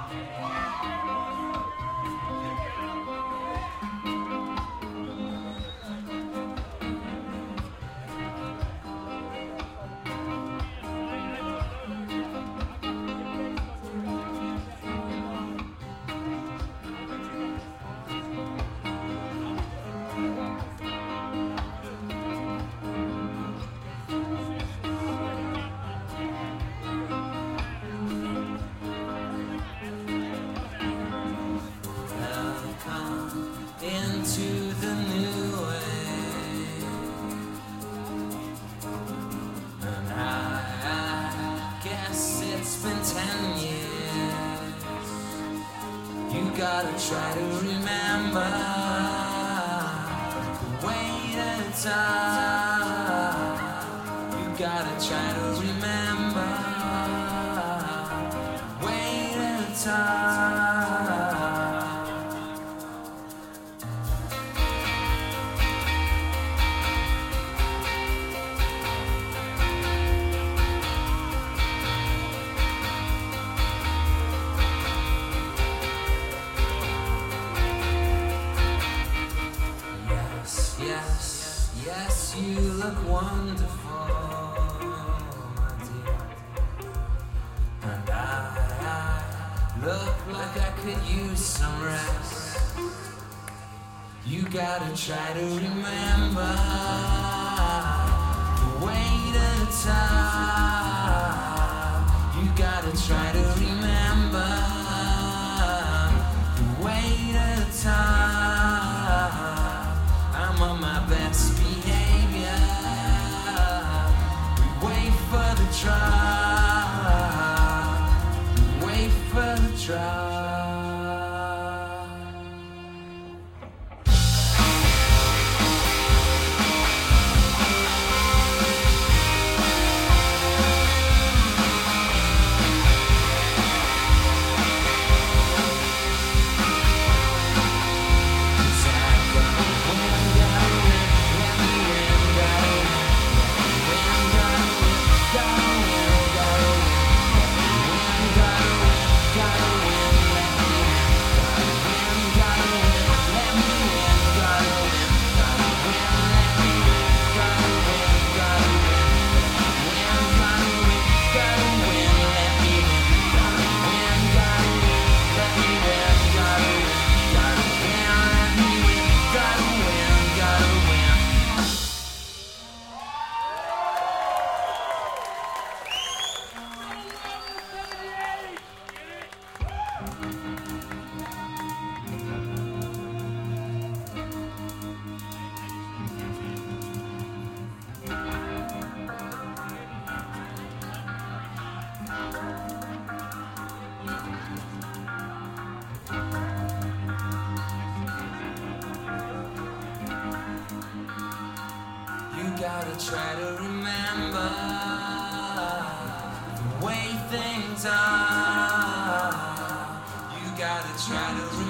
Into the new way, and I guess it's been 10 years. You gotta try to remember the weight of time. You gotta try to remember the weight of time. Yes, you look wonderful, my dear. And I look like I could use some rest. You gotta try to remember the weight of time. You gotta try to remember the weight of time. I'm on my best behavior. We wait for the trial. We wait for the trial. You gotta try to remember the way things are. You gotta try to remember